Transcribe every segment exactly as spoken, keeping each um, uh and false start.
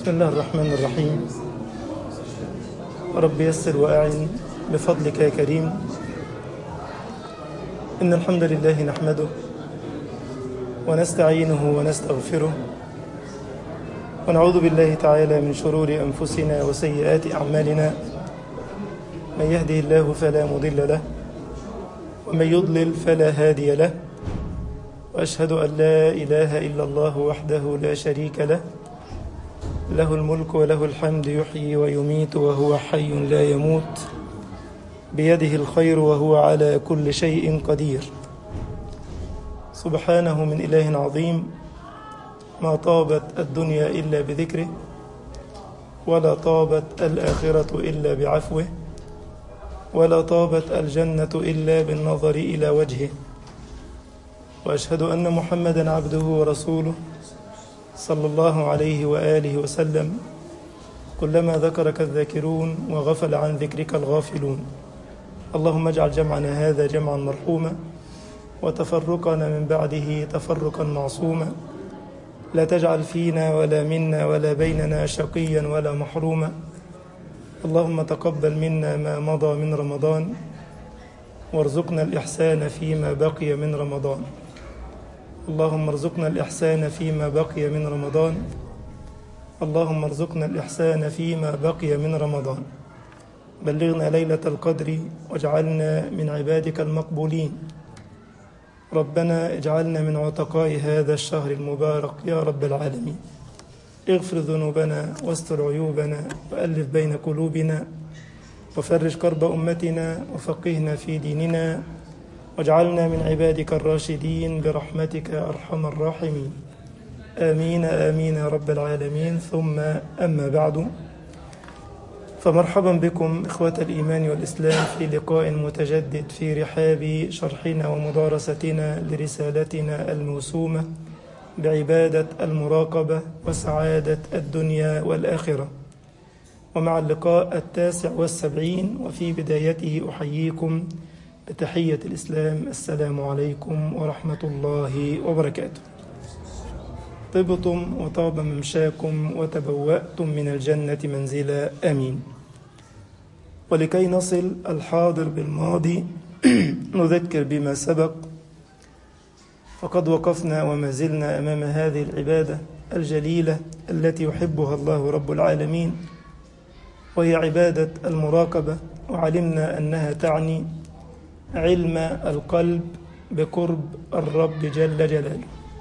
بسم الله الرحمن الرحيم. رب يسر وأعن بفضلك يا كريم. إن الحمد لله نحمده ونستعينه ونستغفره ونعوذ بالله تعالى من شرور أنفسنا وسيئات أعمالنا. من يهده الله فلا مضل له ومن يضلل فلا هادي له، وأشهد أن لا إله إلا الله وحده لا شريك له، له الملك وله الحمد، يحيي ويميت وهو حي لا يموت، بيده الخير وهو على كل شيء قدير. سبحانه من إله عظيم، ما طابت الدنيا إلا بذكره، ولا طابت الآخرة إلا بعفوه، ولا طابت الجنة إلا بالنظر إلى وجهه. وأشهد أن محمدًا عبده ورسوله صلى الله عليه وآله وسلم. كلما ذكرك الذاكرون وغفل عن ذكرك الغافلون. اللهم اجعل جمعنا هذا جمعا مرحوما، وتفرقنا من بعده تفرقا معصوما. لا تجعل فينا ولا منا ولا بيننا شقيا ولا محروما. اللهم تقبل منا ما مضى من رمضان، وارزقنا الإحسان فيما بقي من رمضان. اللهم ارزقنا الإحسان فيما بقي من رمضان. اللهم ارزقنا الإحسان فيما بقي من رمضان. بلغنا ليلة القدر واجعلنا من عبادك المقبولين. ربنا اجعلنا من عتقاء هذا الشهر المبارك يا رب العالمين. اغفر ذنوبنا واستر عيوبنا وألف بين قلوبنا، وفرج كرب أمتنا وفقهنا في ديننا، واجعلنا من عبادك الراشدين برحمتك يا أرحم الراحمين. آمين آمين يا رب العالمين. ثم أما بعد، فمرحبا بكم إخوة الإيمان والإسلام في لقاء متجدد في رحاب شرحنا ومدارستنا لرسالتنا الموسومة بعبادة المراقبة وسعادة الدنيا والآخرة، ومع اللقاء التاسع والسبعين، وفي بدايته أحييكم بتحية الإسلام. السلام عليكم ورحمة الله وبركاته. طبتم وطاب ممشاكم وتبوأتم من الجنة منزلا، آمين. ولكي نصل الحاضر بالماضي نذكر بما سبق. فقد وقفنا وما زلنا أمام هذه العبادة الجليلة التي يحبها الله رب العالمين، وهي عبادة المراقبة. وعلمنا أنها تعني علم القلب بقرب الرب جل جلاله.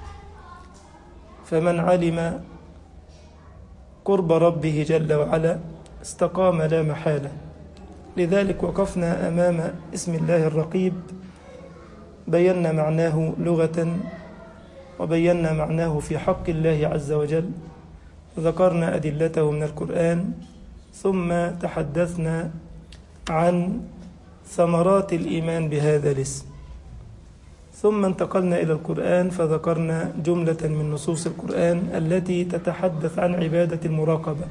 فمن علم قرب ربه جل وعلا استقام لا محالة. لذلك وقفنا أمام اسم الله الرقيب، بينا معناه لغة وبينا معناه في حق الله عز وجل، وذكرنا أدلته من القرآن، ثم تحدثنا عن ثمرات الإيمان بهذا الاسم، ثم انتقلنا إلى القرآن فذكرنا جملة من نصوص القرآن التي تتحدث عن عبادة المراقبة،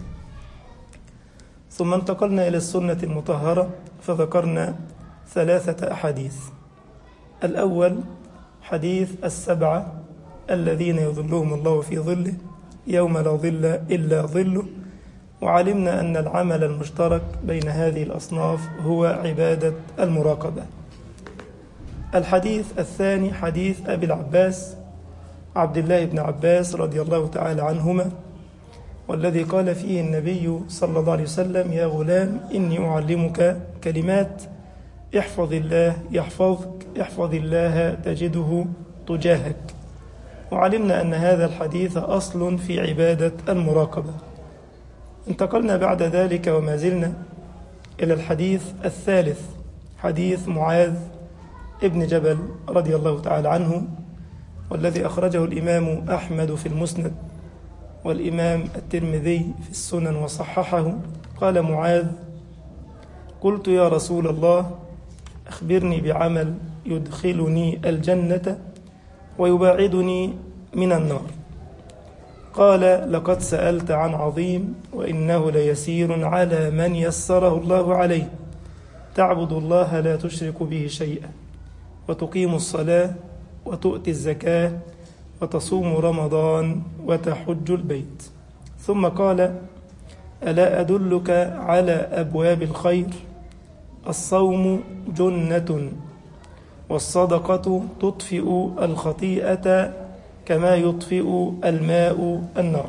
ثم انتقلنا إلى السنة المطهرة فذكرنا ثلاثة أحاديث. الأول حديث السبعة الذين يظلهم الله في ظله يوم لا ظل إلا ظله، وعلمنا أن العمل المشترك بين هذه الأصناف هو عبادة المراقبة. الحديث الثاني حديث أبي العباس عبد الله بن عباس رضي الله تعالى عنهما، والذي قال فيه النبي صلى الله عليه وسلم: يا غلام إني أعلمك كلمات احفظ الله يحفظك، احفظ الله تجده تجاهك. وعلمنا أن هذا الحديث أصل في عبادة المراقبة. انتقلنا بعد ذلك وما زلنا إلى الحديث الثالث، حديث معاذ ابن جبل رضي الله تعالى عنه، والذي أخرجه الإمام أحمد في المسند والإمام الترمذي في السنن وصححه. قال معاذ: قلت يا رسول الله أخبرني بعمل يدخلني الجنة ويباعدني من النار. قال: لقد سألت عن عظيم، وإنه ليسير على من يسره الله عليه. تعبد الله لا تشرك به شيئا، وتقيم الصلاة وتؤتي الزكاة وتصوم رمضان وتحج البيت. ثم قال: ألا أدلك على أبواب الخير؟ الصوم جنة، والصدقة تطفئ الخطيئة كما يطفئ الماء النار،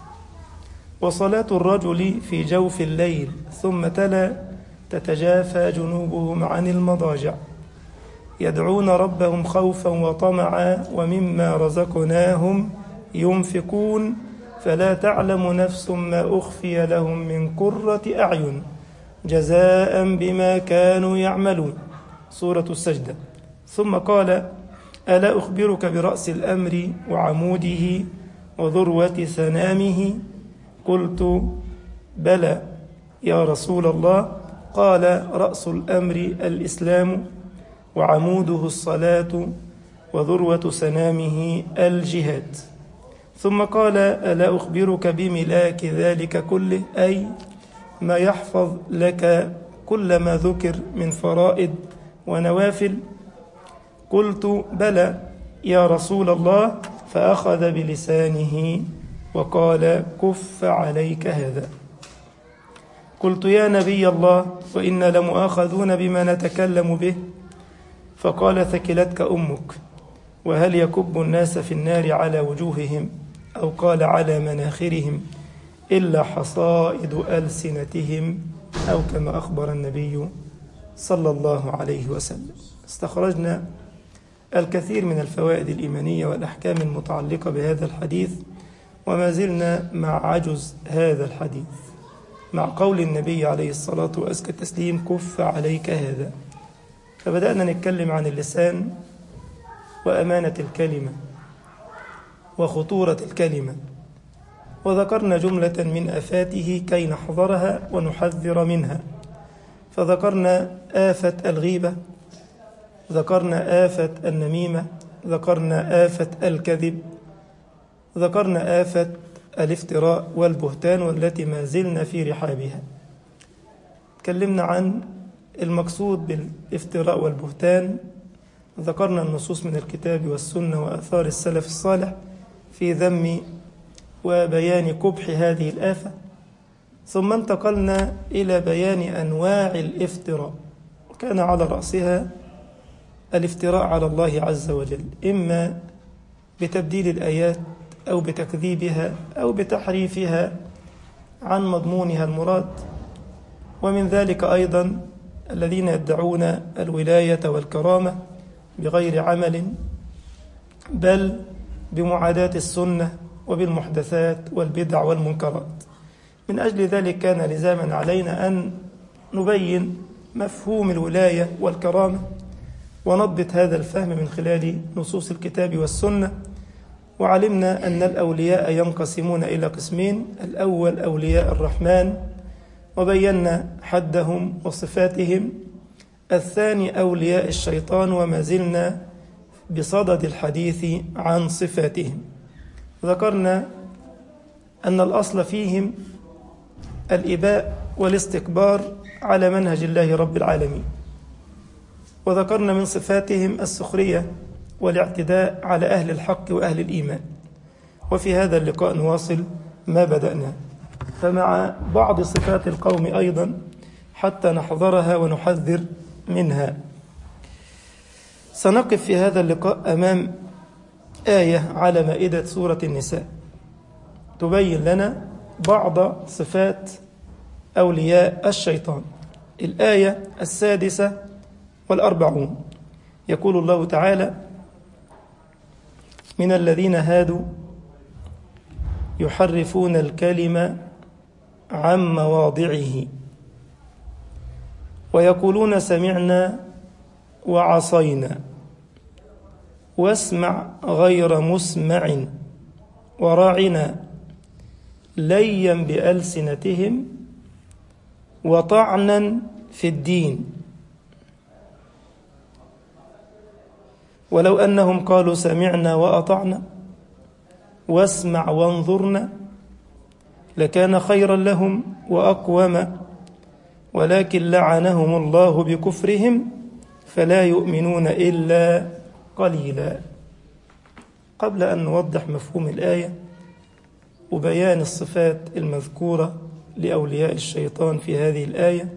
وصلاة الرجل في جوف الليل. ثم تلا: تتجافى جنوبهم عن المضاجع يدعون ربهم خوفا وطمعا ومما رزقناهم ينفقون فلا تعلم نفس ما أخفي لهم من قرة أعين جزاء بما كانوا يعملون. سورة السجدة. ثم قال: ألا أخبرك برأس الأمر وعموده وذروة سنامه؟ قلت: بلى يا رسول الله. قال: رأس الأمر الإسلام، وعموده الصلاة، وذروة سنامه الجهاد. ثم قال: ألا أخبرك بملاك ذلك كله، أي ما يحفظ لك كل ما ذكر من فرائض ونوافل؟ قلت: بلى يا رسول الله. فأخذ بلسانه وقال: كف عليك هذا. قلت: يا نبي الله، وإنا لمؤاخذون بما نتكلم به. فقال: ثكلتك أمك، وهل يكب الناس في النار على وجوههم، أو قال على مناخرهم، إلا حصائد ألسنتهم، أو كما أخبر النبي صلى الله عليه وسلم. استخرجنا الكثير من الفوائد الإيمانية والأحكام المتعلقة بهذا الحديث، وما زلنا مع عجز هذا الحديث، مع قول النبي عليه الصلاة وأزكى التسليم: كف عليك هذا. فبدأنا نتكلم عن اللسان وأمانة الكلمة وخطورة الكلمة، وذكرنا جملة من آفاته كي نحذرها ونحذر منها. فذكرنا آفة الغيبة، ذكرنا آفة النميمة، ذكرنا آفة الكذب، ذكرنا آفة الافتراء والبهتان، والتي ما زلنا في رحابها. تكلمنا عن المقصود بالافتراء والبهتان، ذكرنا النصوص من الكتاب والسنة وآثار السلف الصالح في ذم وبيان قبح هذه الآفة. ثم انتقلنا إلى بيان أنواع الافتراء، وكان على رأسها الافتراء على الله عز وجل، إما بتبديل الآيات أو بتكذيبها أو بتحريفها عن مضمونها المراد. ومن ذلك أيضا الذين يدعون الولاية والكرامة بغير عمل، بل بمعاداة السنة وبالمحدثات والبدع والمنكرات. من أجل ذلك كان لزاما علينا أن نبين مفهوم الولاية والكرامة ونضبط هذا الفهم من خلال نصوص الكتاب والسنة. وعلمنا أن الأولياء ينقسمون إلى قسمين: الأول أولياء الرحمن، وبينا حدهم وصفاتهم. الثاني أولياء الشيطان، وما زلنا بصدد الحديث عن صفاتهم. ذكرنا أن الأصل فيهم الإباء والاستكبار على منهج الله رب العالمين، وذكرنا من صفاتهم السخرية والاعتداء على أهل الحق وأهل الإيمان. وفي هذا اللقاء نواصل ما بدأنا، فمع بعض صفات القوم أيضا حتى نحذرها ونحذر منها. سنقف في هذا اللقاء أمام آية على مائدة سورة النساء تبين لنا بعض صفات أولياء الشيطان. الآية السادسة والأربعون، يقول الله تعالى: من الذين هادوا يحرفون الكلم عن مواضعه ويقولون سمعنا وعصينا واسمع غير مسمع وراعنا ليا بألسنتهم وطعنا في الدين ولو أنهم قالوا سمعنا وأطعنا واسمع وانظرنا لكان خيرا لهم وأقوم ولكن لعنهم الله بكفرهم فلا يؤمنون إلا قليلا. قبل أن نوضح مفهوم الآية وبيان الصفات المذكورة لأولياء الشيطان في هذه الآية،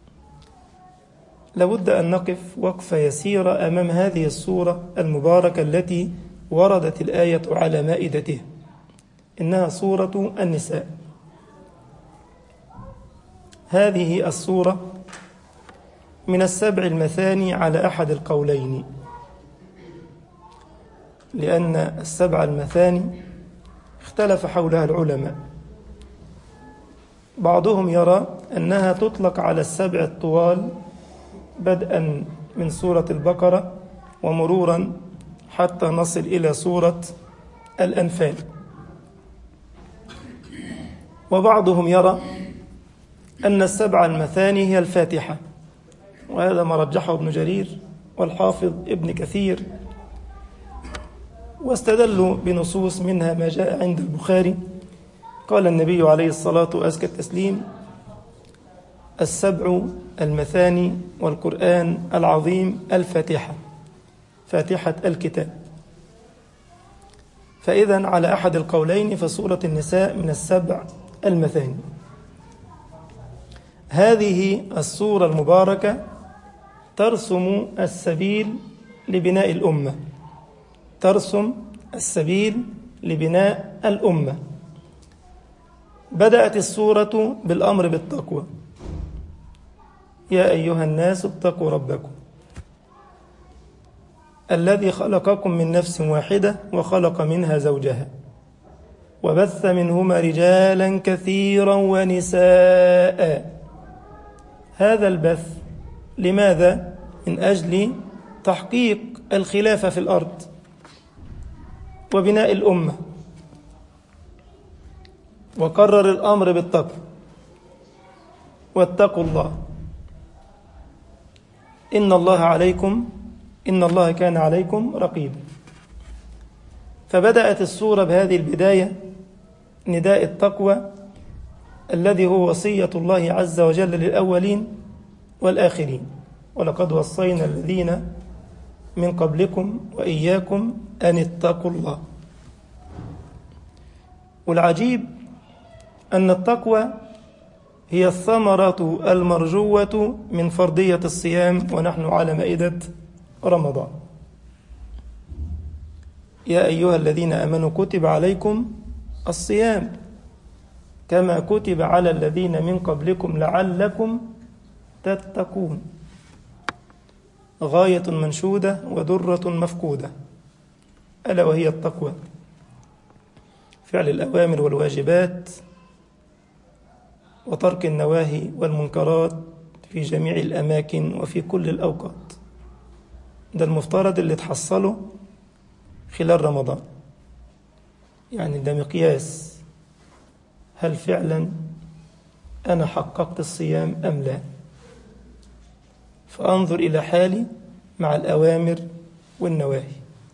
لابد أن نقف وقفة يسيرة أمام هذه السورة المباركة التي وردت الآية على مائدته. إنها سورة النساء. هذه السورة من السبع المثاني على أحد القولين، لأن السبع المثاني اختلف حولها العلماء. بعضهم يرى أنها تطلق على السبع الطوال بدءا من سورة البقرة ومرورا حتى نصل إلى سورة الأنفال، وبعضهم يرى أن السبع المثاني هي الفاتحة، وهذا ما رجحه ابن جرير والحافظ ابن كثير، واستدلوا بنصوص منها ما جاء عند البخاري. قال النبي عليه الصلاة وأزكى التسليم: السبع المثاني والقرآن العظيم الفاتحة، فاتحة الكتاب. فإذا على أحد القولين فسورة النساء من السبع المثاني. هذه السورة المباركة ترسم السبيل لبناء الأمة، ترسم السبيل لبناء الأمة. بدأت السورة بالأمر بالتقوى: يا أيها الناس اتقوا ربكم الذي خلقكم من نفس واحدة وخلق منها زوجها وبث منهما رجالا كثيرا ونساء. هذا البث لماذا؟ من أجل تحقيق الخلافة في الأرض وبناء الأمة. وقرر الأمر بالتقوى: واتقوا الله إن الله عليكم إن الله كان عليكم رقيبا. فبدأت السورة بهذه البداية، نداء التقوى الذي هو وصية الله عز وجل للأولين والآخرين: ولقد وصينا الذين من قبلكم وإياكم أن اتقوا الله. والعجيب أن التقوى هي الثمرة المرجوة من فرضية الصيام ونحن على مائدة رمضان. يا أيها الذين آمنوا كتب عليكم الصيام كما كتب على الذين من قبلكم لعلكم تتقون. غاية منشودة ودرة مفقودة، ألا وهي التقوى، فعل الأوامر والواجبات وترك النواهي والمنكرات في جميع الأماكن وفي كل الأوقات. ده المفترض اللي تحصله خلال رمضان، يعني ده مقياس هل فعلا أنا حققت الصيام أم لا. فأنظر إلى حالي مع الأوامر والنواهي،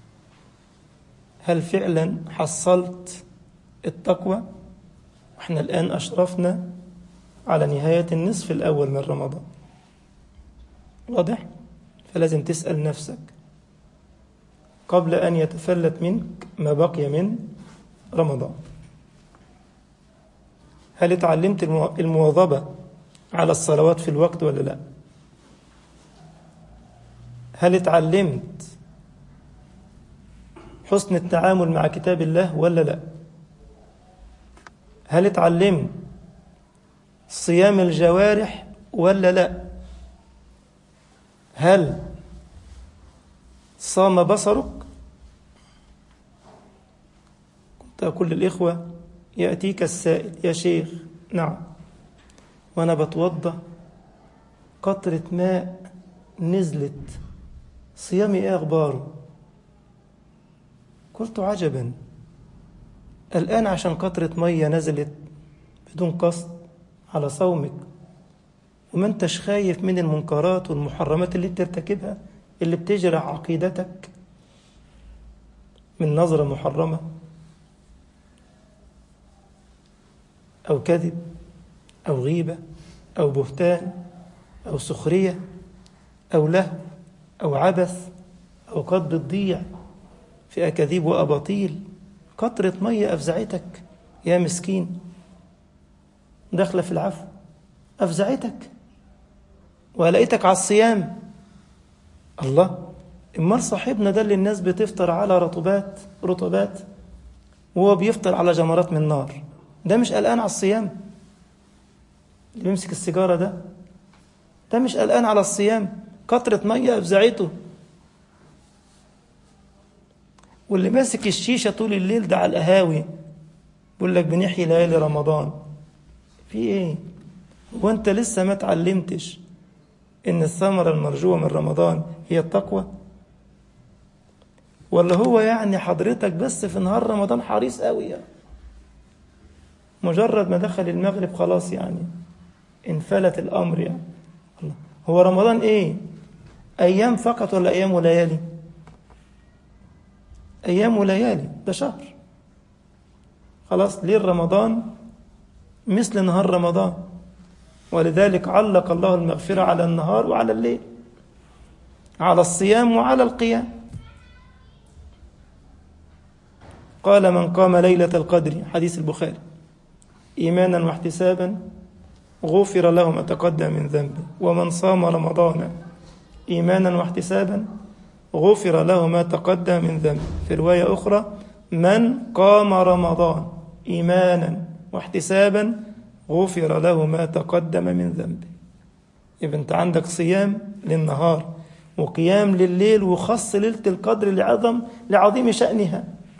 هل فعلا حصلت التقوى؟ وإحنا الآن أشرفنا على نهاية النصف الأول من رمضان، واضح؟ فلازم تسأل نفسك قبل أن يتفلت منك ما بقي من رمضان: هل اتعلمت المواظبة على الصلوات في الوقت ولا لا؟ هل اتعلمت حسن التعامل مع كتاب الله ولا لا؟ هل اتعلمت صيام الجوارح ولا لا؟ هل صام بصرك؟ كنت أقول للإخوة: يأتيك السائل: يا شيخ، نعم، وأنا بتوضى قطرة ماء نزلت، صيامي إيه أخباره؟ قلت: عجبا، الآن عشان قطرة مية نزلت بدون قصد على صومك وما انتش خايف من المنكرات والمحرمات اللي بترتكبها اللي بتجرح عقيدتك من نظرة محرمة أو كذب أو غيبة أو بهتان أو سخرية أو لهو أو عبث أو قد بتضيع في أكاذيب وأباطيل. قطرة مية أفزعتك يا مسكين، داخلة في العفو، أفزعتك ولقيتك على الصيام. الله، امال صاحبنا ده اللي الناس بتفطر على رطوبات رطوبات وهو بيفطر على جمرات من نار، ده مش قلقان على الصيام؟ اللي بيمسك السيجارة ده ده مش قلقان على الصيام؟ قطرة مية أفزعته. واللي ماسك الشيشة طول الليل ده على القهاوي بيقول لك بنحيي ليالي رمضان، في ايه؟ وانت لسه ما تعلمتش ان الثمرة المرجوة من رمضان هي التقوى؟ ولا هو يعني حضرتك بس في نهار رمضان حريص قوي يعني، مجرد ما دخل المغرب خلاص يعني انفلت الأمر يعني؟ الله، هو رمضان ايه؟ أيام فقط ولا أيام وليالي؟ أيام وليالي، ده شهر خلاص. ليل رمضان مثل نهار رمضان، ولذلك علق الله المغفرة على النهار وعلى الليل، على الصيام وعلى القيام. قال من قام ليلة القدر، حديث البخاري، إيمانا واحتسابا غفر له ما تقدم من ذنبه، ومن صام رمضان إيمانا واحتسابا غفر له ما تقدم من ذنبه. في رواية أخرى من قام رمضان إيمانا واحتسابا غفر له ما تقدم من ذنبه. يبقى أنت عندك صيام للنهار وقيام لليل، وخص ليلة القدر لعظم لعظيم شأنها.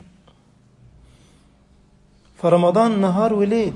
فرمضان نهار وليل.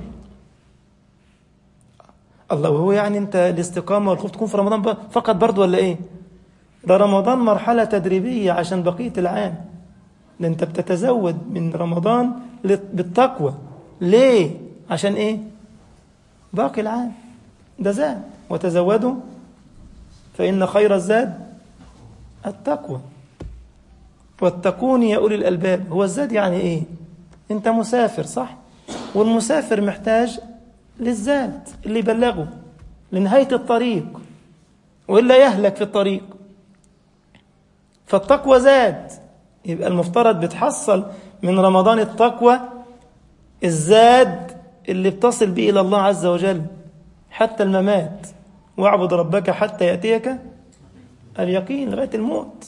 الله، وهو يعني أنت الاستقامة والخوف تكون في رمضان فقط برضو ولا إيه؟ ده رمضان مرحلة تدريبية عشان بقية العام، ده أنت بتتزود من رمضان بالتقوى. ليه؟ عشان إيه؟ باقي العام ده زاد، وتزودوا فإن خير الزاد التقوى واتقون يا أولي الألباب. هو الزاد يعني إيه؟ أنت مسافر صح؟ والمسافر محتاج للزاد اللي يبلغه لنهاية الطريق، وإلا يهلك في الطريق. فالتقوى زاد، يبقى المفترض بتحصل من رمضان التقوى الزاد اللي بتصل به إلى الله عز وجل حتى الممات. واعبد ربك حتى يأتيك اليقين، لغاية الموت.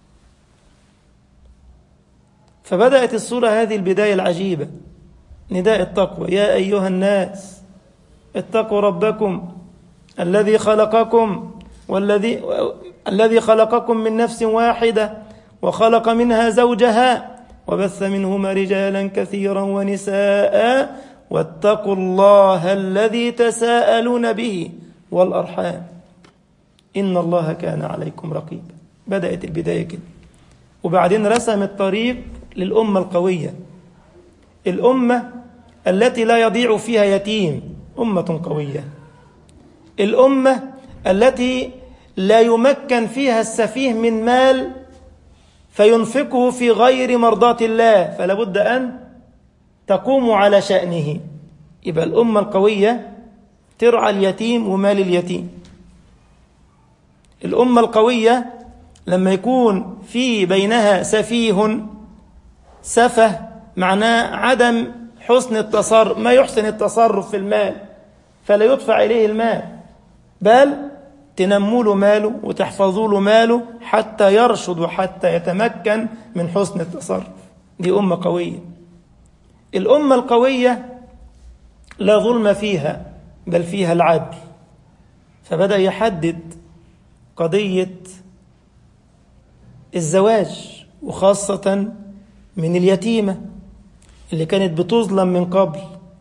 فبدأت السورة هذه البداية العجيبة، نداء التقوى: يا أيها الناس اتقوا ربكم الذي خلقكم والذي الذي خلقكم من نفس واحدة وخلق منها زوجها وبث منهما رجالا كثيرا ونساء واتقوا الله الذي تساءلون به والأرحام إن الله كان عليكم رقيبا. بدأت البداية كده، وبعدين رسم الطريق للأمة القوية، الأمة التي لا يضيع فيها يتيم، أمة قوية، الأمة التي لا يمكن فيها السفيه من مال فينفقه في غير مرضاة الله، فلا بد أن تقوم على شأنه. يبقى الأمة القوية ترعى اليتيم ومال اليتيم. الأمة القوية لما يكون في بينها سفيه، سفه معناه عدم حسن التصرف، ما يحسن التصرف في المال، فلا يدفع إليه المال، بل تنموا له ماله وتحفظوا له ماله حتى يرشد وحتى يتمكن من حسن التصرف. دي أمة قوية. الأمة القوية لا ظلم فيها بل فيها العدل، فبدأ يحدد قضية الزواج، وخاصة من اليتيمة اللي كانت بتظلم من قبل،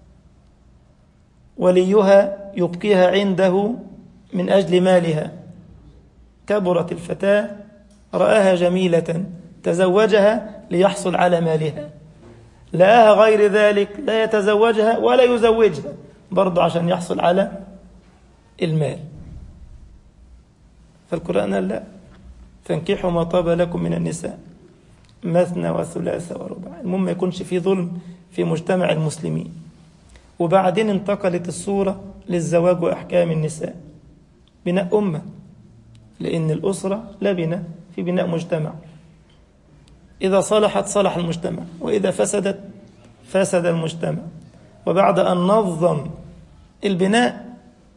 وليها يبقيها عنده من أجل مالها. كبرت الفتاة رآها جميلة تزوجها ليحصل على مالها، لقاها غير ذلك لا يتزوجها ولا يزوجها برضه عشان يحصل على المال. فالقرآن قال لا، فانكحوا ما طاب لكم من النساء مثنى وثلاث ورباع. المهم ما يكونش في ظلم في مجتمع المسلمين. وبعدين انتقلت الصورة للزواج وأحكام النساء، بناء أمة، لأن الأسرة لبنة في بناء مجتمع، إذا صلحت صلح المجتمع، وإذا فسدت فسد المجتمع. وبعد أن نظم البناء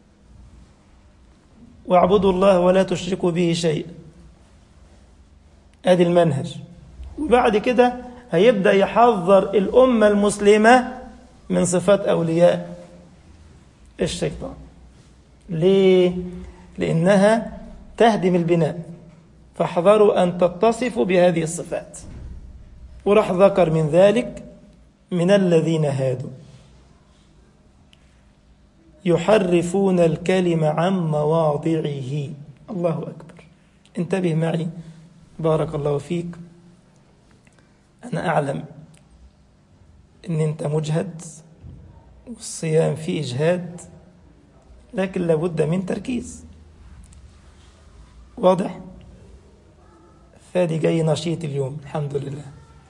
واعبدوا الله ولا تشركوا به شيئا، ادي المنهج. وبعد كده هيبدأ يحذر الأمة المسلمة من صفات أولياء الشيطان. ليه؟ لأنها تهدم البناء، فاحذروا أن تتصفوا بهذه الصفات. وراح ذكر من ذلك من الذين هادوا يحرفون الكلم عن مواضعه. الله أكبر. انتبه معي بارك الله فيك. أنا أعلم أن أنت مجهد والصيام فيه إجهاد، لكن لابد من تركيز. واضح؟ فادي جاي نشيط اليوم الحمد لله.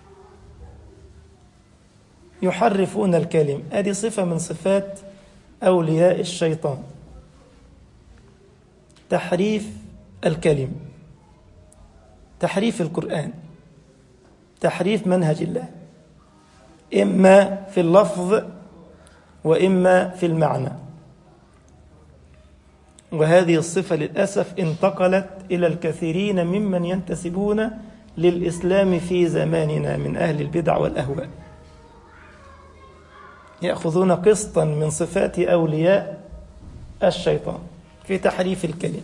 يحرفون الكلم، هذه صفة من صفات أولياء الشيطان، تحريف الكلم، تحريف القرآن، تحريف منهج الله، إما في اللفظ وإما في المعنى. وهذه الصفة للأسف انتقلت إلى الكثيرين ممن ينتسبون للإسلام في زماننا من أهل البدع والأهواء، يأخذون قسطا من صفات أولياء الشيطان في تحريف الكلم،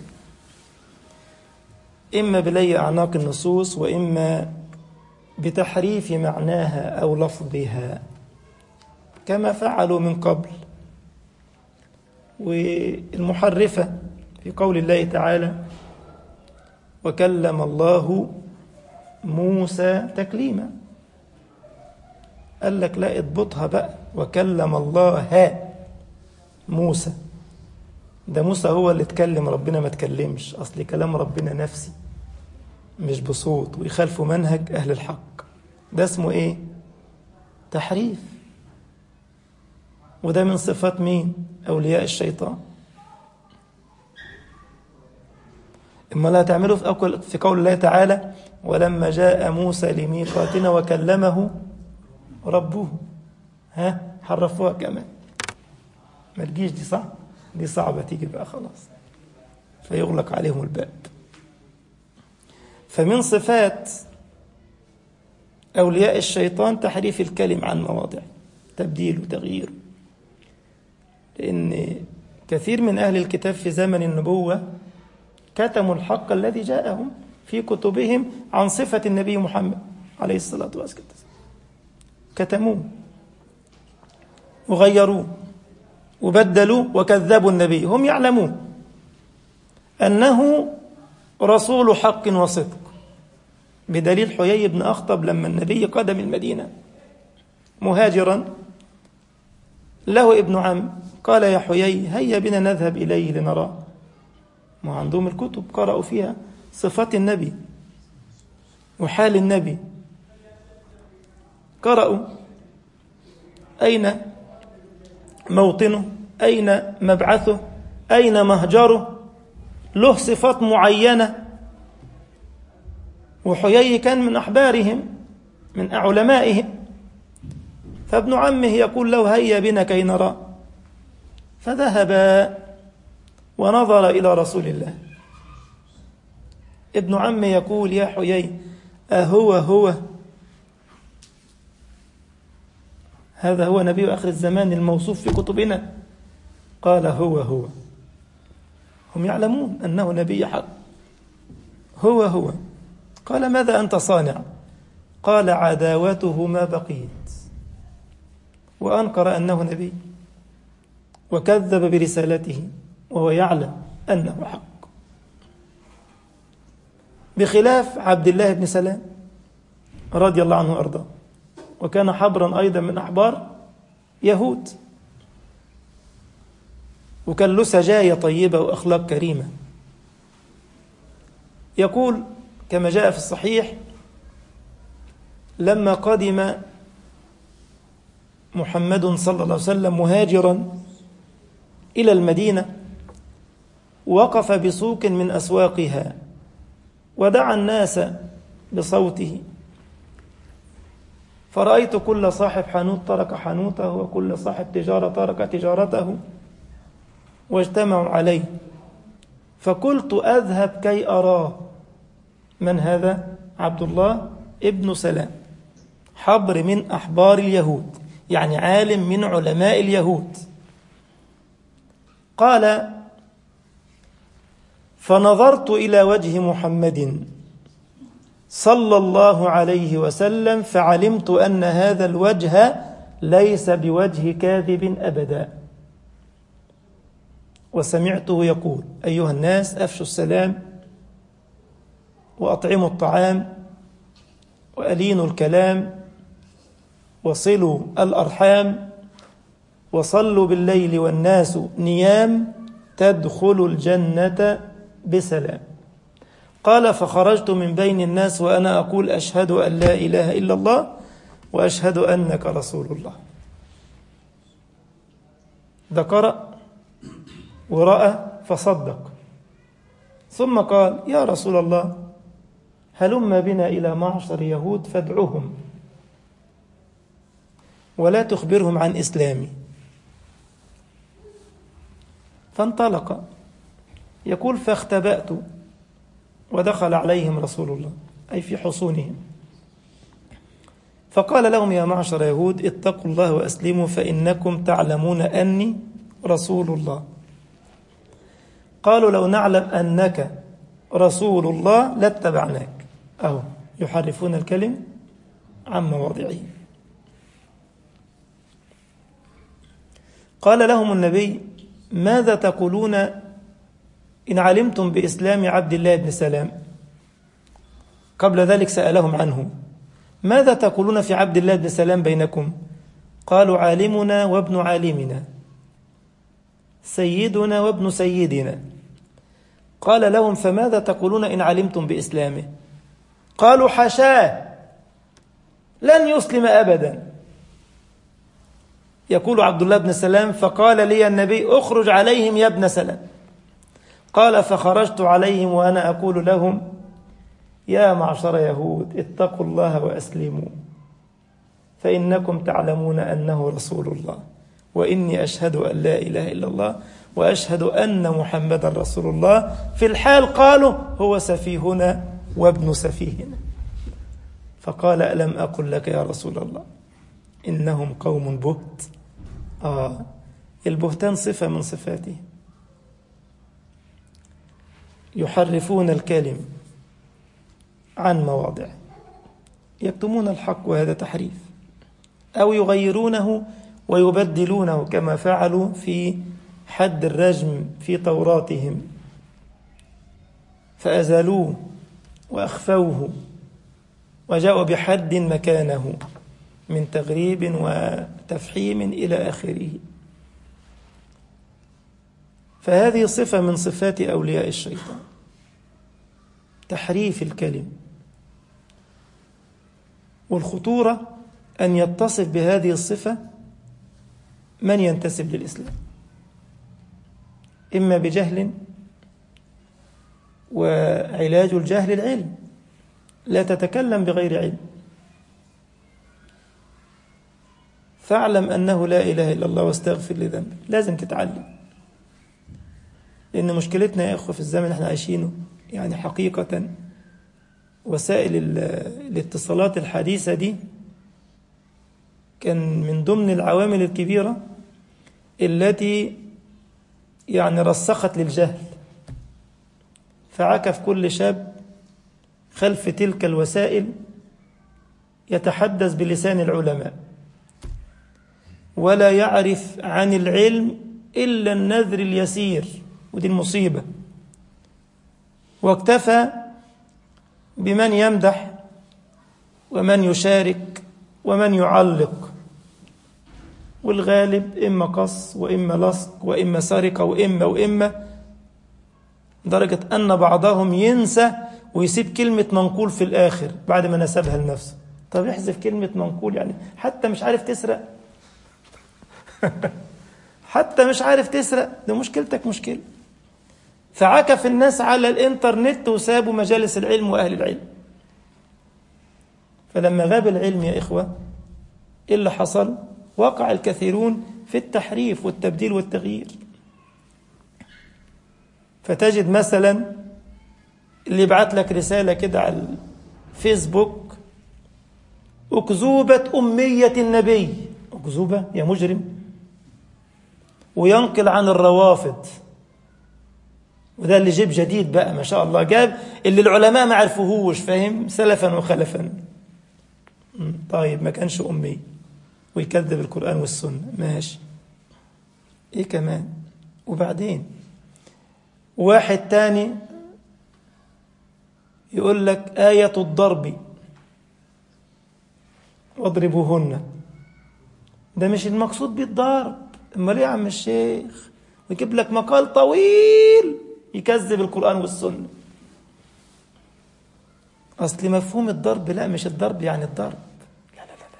إما بلي أعناق النصوص وإما بتحريف معناها أو لفظها كما فعلوا من قبل. والمحرفة في قول الله تعالى وكلم الله موسى تكليما، قال لك لا اضبطها بقى، وكلم الله موسى، ده موسى هو اللي اتكلم، ربنا ما تكلمش، أصل كلام ربنا نفسي مش بصوت، ويخالفوا منهج أهل الحق. ده اسمه إيه؟ تحريف. وده من صفات مين؟ أولياء الشيطان. إما لا تعملوا في قول الله تعالى ولما جاء موسى لميقاتنا وكلمه ربه، ها حرفوها كمان، ما تجيش دي، صح؟ دي صعبة تيجي بقى خلاص، فيغلق عليهم الباب. فمن صفات أولياء الشيطان تحريف الكلم عن مواضعه، تبديل وتغيير. لأن كثير من أهل الكتاب في زمن النبوة كتموا الحق الذي جاءهم في كتبهم عن صفة النبي محمد عليه الصلاة والسلام، كتموه وغيروه وبدلوا وكذبوا النبي. هم يعلمون أنه رسول حق وصدق، بدليل حيي بن أخطب لما النبي قدم المدينة مهاجرا له ابن عم، قال يا حيي هيا بنا نذهب إليه لنراه. ما عندهم الكتب قرأوا فيها صفات النبي وحال النبي، قرأوا أين موطنه، أين مبعثه، أين مهجره، له صفات معينة. وحيي كان من أحبارهم من علمائهم، فابن عمه يقول له هيا بنا كي نرى. فذهب ونظر إلى رسول الله. ابن عمه يقول يا حيي أهو هو هذا هو نبي آخر الزمان الموصوف في كتبنا؟ قال هو هو. هم يعلمون أنه نبي حق، هو هو. قال ماذا أنت صانع؟ قال عداوته ما بقيت، وأنكر أنه نبي وكذب برسالته وهو يعلم أنه حق، بخلاف عبد الله بن سلام رضي الله عنه وأرضاه، وكان حبرا أيضا من أحبار يهود، وكان له سجايا طيبة وأخلاق كريمة. يقول كما جاء في الصحيح لما قدم محمد صلى الله عليه وسلم مهاجرا إلى المدينة وقف بسوق من أسواقها ودعا الناس بصوته، فرأيت كل صاحب حانوت ترك حانوته، وكل صاحب تجارة ترك تجارته، واجتمعوا عليه. فقلت أذهب كي أراه. من هذا؟ عبد الله ابن سلام، حبر من أحبار اليهود، يعني عالم من علماء اليهود. قال: فنظرت إلى وجه محمد صلى الله عليه وسلم فعلمت أن هذا الوجه ليس بوجه كاذب أبدا. وسمعته يقول: أيها الناس أفشوا السلام، وأطعموا الطعام، وألينوا الكلام، وصلوا الأرحام، وصلوا بالليل والناس نيام، تدخلوا الجنة بسلام. قال: فخرجت من بين الناس وأنا أقول: أشهد أن لا إله إلا الله وأشهد أنك رسول الله. ده قرأ ورأى فصدق، ثم قال: يا رسول الله، هلم بنا إلى معشر يهود فادعوهم ولا تخبرهم عن إسلامي. فانطلق. يقول: فاختبأت ودخل عليهم رسول الله، أي في حصونهم، فقال لهم: يا معشر يهود، اتقوا الله وأسلموا، فإنكم تعلمون أني رسول الله. قالوا: لو نعلم أنك رسول الله لاتبعناك. أهو يحرفون الكلم عن مواضعه. قال لهم النبي: ماذا تقولون إن علمتم بإسلام عبد الله بن سلام؟ قبل ذلك سألهم عنه: ماذا تقولون في عبد الله بن سلام بينكم؟ قالوا: عالمنا وابن عالمنا، سيدنا وابن سيدنا. قال لهم: فماذا تقولون إن علمتم بإسلامه؟ قالوا: حشاه، لن يسلم أبدا. يقول عبد الله بن سلام: فقال لي النبي: اخرج عليهم يا ابن سلام. قال: فخرجت عليهم وأنا أقول لهم: يا معشر يهود، اتقوا الله وأسلموا، فإنكم تعلمون أنه رسول الله، وإني أشهد أن لا إله إلا الله وأشهد أن محمدا رسول الله. في الحال قالوا: هو سفيهنا وابن سفيهنا. فقال: ألم أقل لك يا رسول الله إنهم قوم بهت؟ آه البهتان صفة من صفاته، يحرفون الكلم عن مواضعه، يكتمون الحق وهذا تحريف، أو يغيرونه ويبدلونه كما فعلوا في حد الرجم في توراتهم، فأزالوه وأخفوه وجاءوا بحد مكانه من تغريب وتفحيم إلى آخره. فهذه صفة من صفات أولياء الشيطان، تحريف الكلم. والخطورة أن يتصف بهذه الصفة من ينتسب للإسلام، إما بجهل، وعلاج الجهل العلم، لا تتكلم بغير علم. فاعلم أنه لا إله إلا الله واستغفر لذنبك، لازم تتعلم. لأن مشكلتنا يا أخوة في الزمن اللي احنا عايشينه، يعني حقيقة وسائل الاتصالات الحديثة دي كان من ضمن العوامل الكبيرة التي يعني رسخت للجهل، فعكف كل شاب خلف تلك الوسائل يتحدث بلسان العلماء، ولا يعرف عن العلم إلا النذر اليسير، ودي المصيبة. واكتفى بمن يمدح ومن يشارك ومن يعلق، والغالب إما قص وإما لصق وإما سرقة وإما وإما، درجة أن بعضهم ينسى ويسيب كلمة منقول في الآخر بعد ما نسبها لنفسه. طب يحذف كلمة منقول، يعني حتى مش عارف تسرق حتى مش عارف تسرق، ده مشكلتك مشكلة. فعكف الناس على الإنترنت وسابوا مجالس العلم وأهل العلم. فلما غاب العلم يا إخوة إيه اللي حصل؟ وقع الكثيرون في التحريف والتبديل والتغيير. فتجد مثلا اللي يبعت لك رسالة كده على الفيسبوك: أكذوبة أمية النبي. أكذوبة يا مجرم. وينقل عن الروافض، وده اللي جيب جديد بقى ما شاء الله، جاب اللي العلماء ما عرفوهوش، فاهم، سلفا وخلفا. طيب ما كانش أمي ويكذب القرآن والسنة، ماشي، إيه كمان؟ وبعدين واحد تاني يقول لك آية الضرب واضربوهن، ده مش المقصود بالضرب، امال ايه يا عم الشيخ؟ ويجيب لك مقال طويل يكذب القرآن والسنة. أصل مفهوم الضرب، لا مش الضرب يعني الضرب، لا لا لا لا.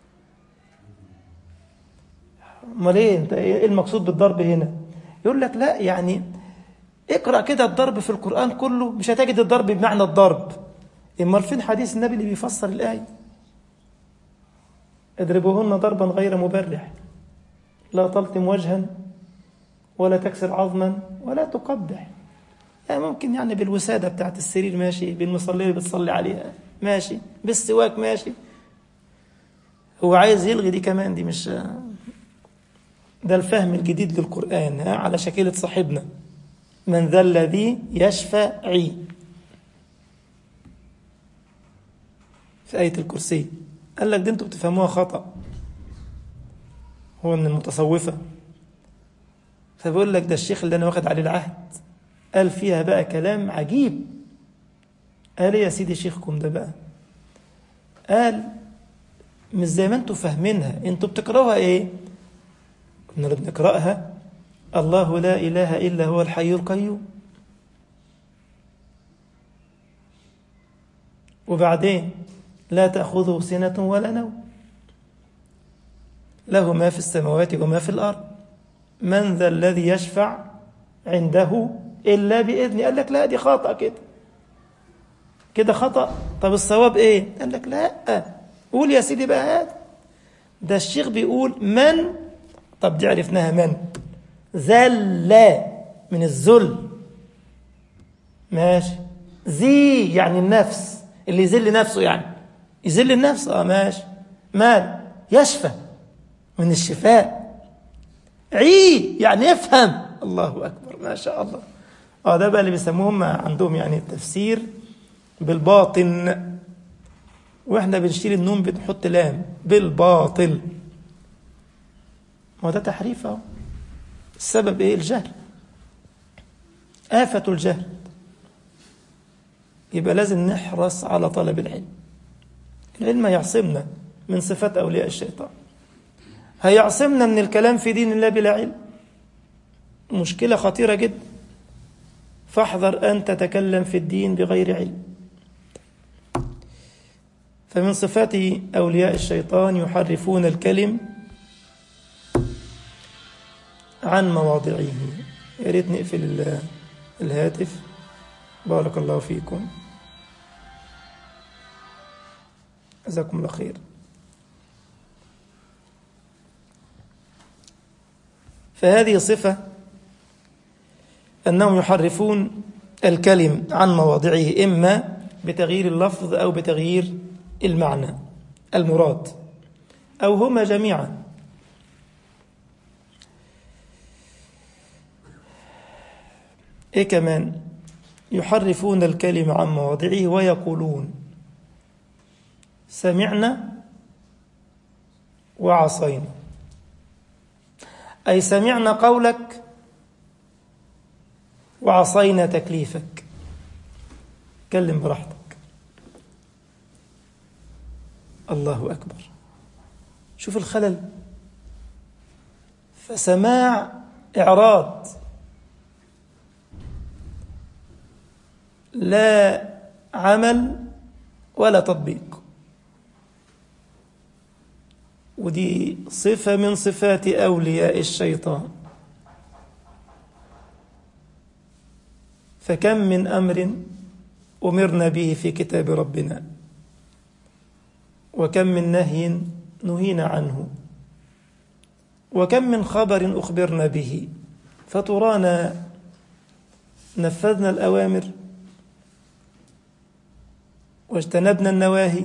امال ايه انت، ايه المقصود بالضرب هنا؟ يقول لك لا يعني اقرأ كده الضرب في القرآن كله مش هتجد الضرب بمعنى الضرب. امال فين حديث النبي اللي بيفسر الآية؟ اضربوهن ضربا غير مبرح، لا تلطم وجها ولا تكسر عظما ولا تقبح. يعني ممكن يعني بالوسادة بتاعت السرير ماشي، بالمصلية اللي بتصلي عليها ماشي، بالسواك ماشي. هو عايز يلغي دي كمان، دي مش ده الفهم الجديد للقرآن، ها، على شكلة صاحبنا: من ذا الذي يشفعي في آية الكرسي. قال لك دي انتوا بتفهموها خطأ، هو من المتصوفة. فبقول لك ده الشيخ اللي أنا واخد عليه العهد قال فيها بقى كلام عجيب. قال ايه يا سيدي شيخكم ده بقى؟ قال مش زي ما انتوا فاهمينها، انتوا بتقرأوها ايه؟ كنا بنقرأها الله لا إله إلا هو الحي القيوم، وبعدين لا تأخذه سنة ولا نوم، له ما في السماوات وما في الأرض، من ذا الذي يشفع عنده إلا بإذنه. قال لك لا دي خطأ، كده كده خطأ. طب الصواب إيه؟ قال لك لا، قول يا سيدي بقى هذا، ده الشيخ بيقول من. طب دي عرفناها، من ذل من الذل، ماشي. ذي يعني النفس، اللي يذل نفسه يعني يذل النفس، اه ماشي. مال يشفى من الشفاء. عي يعني يفهم. الله أكبر ما شاء الله. اه ده بقى اللي بيسموهم عندهم يعني التفسير بالباطن، واحنا بنشيل النون بنحط لام، بالباطل. ما ده تحريف اهو. السبب ايه؟ الجهل، آفة الجهل. يبقى لازم نحرص على طلب العلم. العلم يعصمنا من صفات أولياء الشيطان، هيعصمنا من الكلام في دين الله بلا علم. مشكلة خطيرة جدا. فاحذر أن تتكلم في الدين بغير علم. فمن صفات أولياء الشيطان يحرفون الكلم عن مواضعه. يا ريت نقفل الهاتف، بارك الله فيكم، جزاكم الله خير. فهذه صفة، أنهم يحرفون الكلم عن مواضعه، إما بتغيير اللفظ أو بتغيير المعنى المراد، أو هما جميعا. إيه كمان؟ يحرفون الكلم عن مواضعه ويقولون سمعنا وعصينا، أي سمعنا قولك وعصينا تكليفك، كلم براحتك. الله أكبر، شوف الخلل. فسماع إعراض، لا عمل ولا تطبيق. ودي صفة من صفات أولياء الشيطان. فكم من أمر أمرنا به في كتاب ربنا، وكم من نهي نهينا عنه، وكم من خبر أخبرنا به، فترانا نفذنا الأوامر واجتنبنا النواهي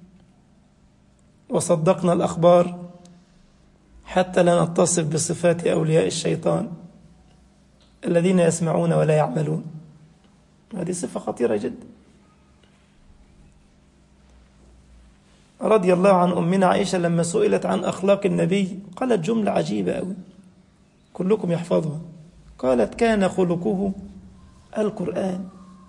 وصدقنا الأخبار حتى لا نتصف بصفات أولياء الشيطان الذين يسمعون ولا يعملون. هذه صفة خطيرة جدا. رضي الله عن أمنا عائشة لما سئلت عن أخلاق النبي قالت جملة عجيبة أوي كلكم يحفظها، قالت كان خلقه القرآن.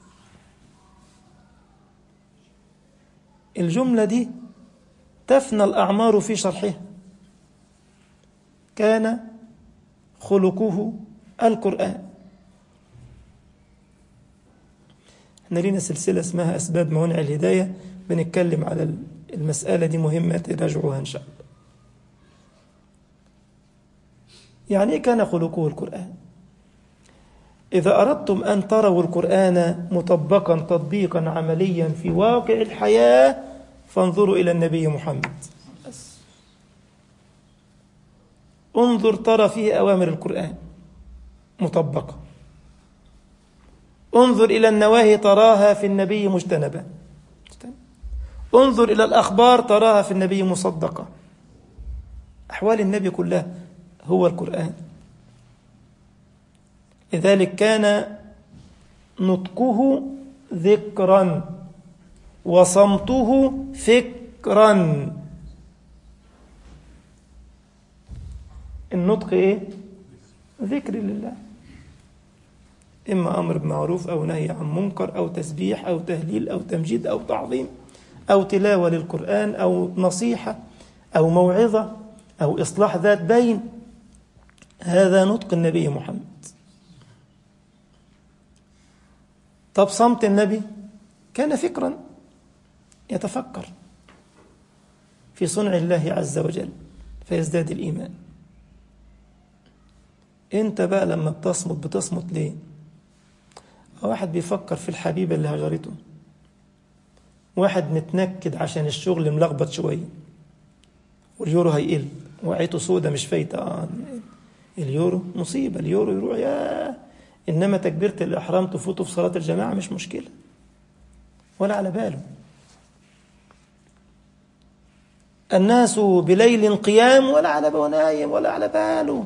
الجملة دي تفنى الأعمار في شرحها. كان خلقه القرآن. احنا لينا سلسلة اسمها أسباب موانع الهداية بنتكلم على المسألة دي، مهمة تراجعوها إن شاء الله. يعني إيه كان خلقه القرآن؟ إذا أردتم أن تروا القرآن مطبقا تطبيقا عمليا في واقع الحياة فانظروا إلى النبي محمد. بس. انظر ترى فيه أوامر القرآن مطبقة، انظر إلى النواهي تراها في النبي مجتنبة، انظر إلى الأخبار تراها في النبي مصدقة. أحوال النبي كلها هو القرآن. لذلك كان نطقه ذكرا وصمته فكرا. النطق إيه؟ ذكر لله، إما أمر بمعروف أو نهي عن منكر أو تسبيح أو تهليل أو تمجيد أو تعظيم أو تلاوة للقرآن أو نصيحة أو موعظة أو إصلاح ذات بين. هذا نطق النبي محمد. طب صمت النبي كان فكرا، يتفكر في صنع الله عز وجل فيزداد الإيمان. انت بقى لما بتصمت بتصمت ليه؟ واحد بيفكر في الحبيبة اللي هجرته، واحد متنكد عشان الشغل ملخبط شوية واليورو هيقل وعيته سودة مش فايتة. آه اليورو مصيبة، اليورو يروح يا إنما تكبيرة الإحرام تفوته في صلاة الجماعة مش مشكلة ولا على باله. الناس بليل قيام ولا على باله، نايم ولا على باله.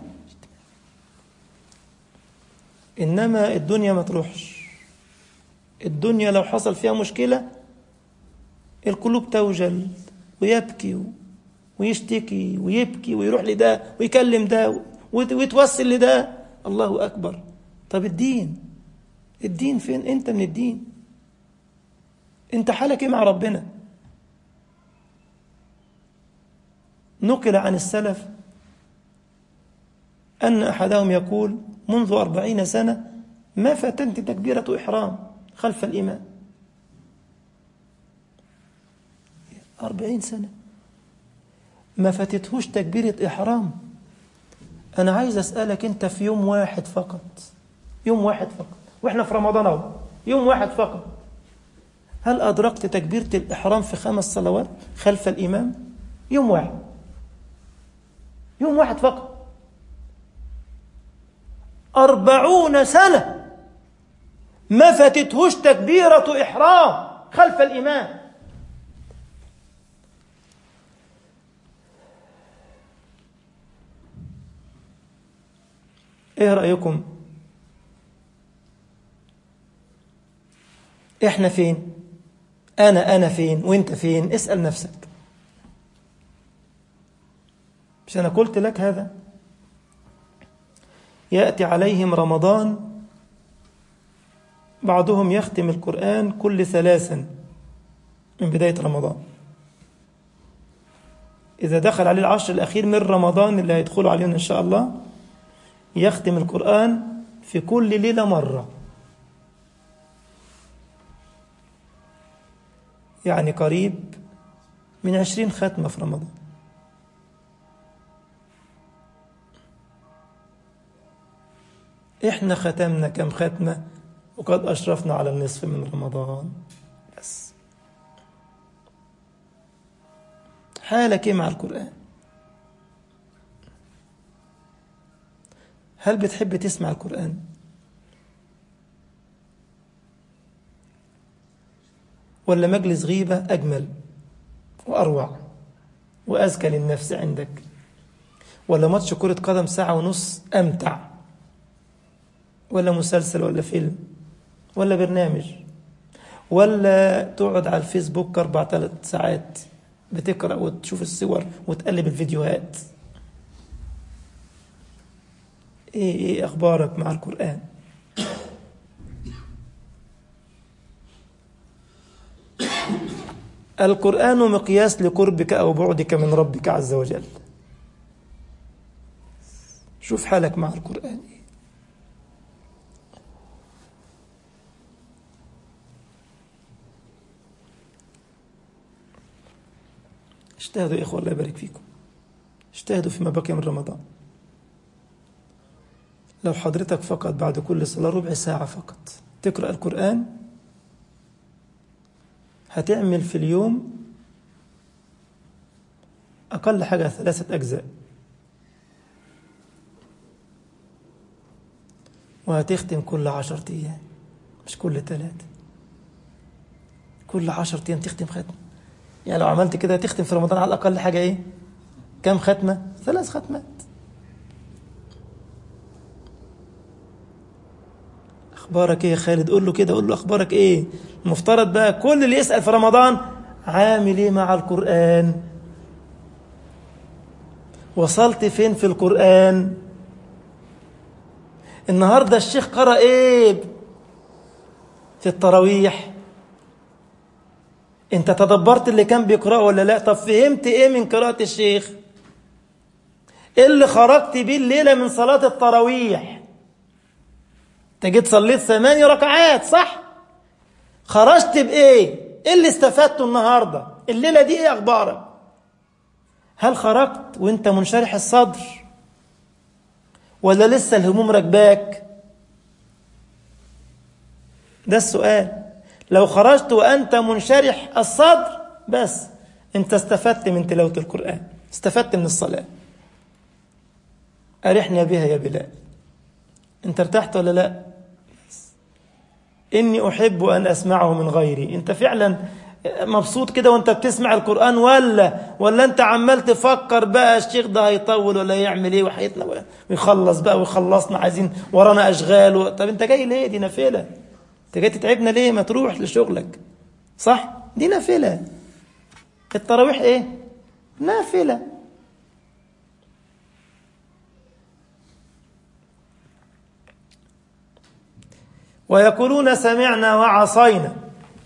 إنما الدنيا ما تروحش. الدنيا لو حصل فيها مشكلة القلوب توجل ويبكي ويشتكي ويبكي ويروح لده ويكلم ده ويتوسل لده. الله أكبر. طب الدين، الدين فين أنت من الدين؟ أنت حالك إيه مع ربنا؟ نقل عن السلف أن أحدهم يقول منذ أربعين سنة ما فاتنت تكبيرة إحرام خلف الإمام. أربعين سنة ما فاتتهوش تكبيرة إحرام. أنا عايز أسألك أنت في يوم واحد فقط، يوم واحد فقط وإحنا في رمضان أهو، يوم واحد فقط، هل أدركت تكبيرة الإحرام في خمس صلوات خلف الإمام؟ يوم واحد، يوم واحد فقط. أربعون سنة ما فاتتهوش تكبيرة إحرام خلف الإمام. إيه رأيكم؟ إحنا فين؟ أنا أنا فين؟ وإنت فين؟ اسأل نفسك. مش أنا قلت لك هذا؟ يأتي عليهم رمضان بعضهم يختم القرآن كل ثلاثا من بداية رمضان. إذا دخل عليه العشر الأخير من رمضان اللي هيدخلوا عليهم إن شاء الله يختم القرآن في كل ليلة مرة، يعني قريب من عشرين ختمة في رمضان. إحنا ختمنا كم ختمة وقد أشرفنا على النصف من رمضان بس. حالك ايه مع القرآن؟ هل بتحب تسمع القرآن؟ ولا مجلس غيبة أجمل وأروع وأزكى للنفس عندك؟ ولا ماتش كرة قدم ساعة ونص أمتع؟ ولا مسلسل ولا فيلم ولا برنامج؟ ولا تقعد على الفيسبوك أربع ثلاث ساعات بتقرأ وتشوف الصور وتقلب الفيديوهات؟ إيه, إيه أخبارك مع القرآن؟ القرآن مقياس لقربك أو بعدك من ربك عز وجل. شوف حالك مع القرآن. اجتهدوا يا إخوة، الله يبارك فيكم، اجتهدوا فيما بقي من رمضان. لو حضرتك فقط بعد كل صلاة ربع ساعة فقط تقرأ القرآن، هتعمل في اليوم أقل حاجة ثلاثة أجزاء، وهتختم كل عشرة أيام، مش كل ثلاثة، كل عشرة أيام تختم ختم. يعني لو عملت كده تختم في رمضان على الأقل حاجة إيه؟ كم ختمة؟ ثلاث ختمات. أخبارك إيه يا خالد؟ قول له كده، قول له أخبارك إيه؟ المفترض بقى كل اللي يسأل في رمضان عامل إيه مع القرآن؟ وصلت فين في القرآن؟ النهاردة الشيخ قرأ إيه في التراويح؟ أنت تدبرت اللي كان بيقرأه ولا لا؟ طب فهمت إيه من قراءة الشيخ؟ إيه اللي خرجت بيه الليلة من صلاة التراويح؟ أنت جيت صليت ثماني ركعات صح؟ خرجت بإيه؟ إيه اللي استفدته النهاردة؟ الليلة دي إيه أخبارك؟ هل خرجت وأنت منشرح الصدر؟ ولا لسه الهموم راكباك؟ ده السؤال. لو خرجت وأنت منشرح الصدر بس أنت استفدت من تلاوة القرآن، استفدت من الصلاة. أرحنا بها يا بلال. أنت ارتحت ولا لا؟ إني أحب أن أسمعه من غيري. أنت فعلا مبسوط كده وأنت بتسمع القرآن، ولا ولا أنت عمال تفكر بقى الشيخ ده هيطول ولا يعمل إيه وحياتنا ويخلص بقى ويخلصنا، عايزين ورانا أشغال و... طب أنت جاي ليه؟ دي نافلة. أنت جاي تتعبنا ليه؟ ما تروح لشغلك صح؟ دي نافلة. التراويح إيه؟ نافلة. ويقولون سمعنا وعصينا.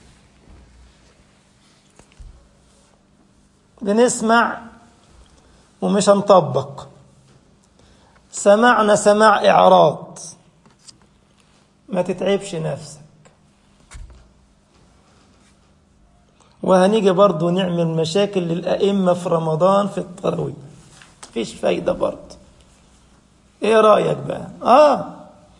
بنسمع ومش هنطبق. سمعنا سماع إعراض. ما تتعبش نفسك. وهنيجي برضو نعمل مشاكل للأئمة في رمضان في التراويح، مفيش فايدة برضو. ايه رأيك بقى؟ اه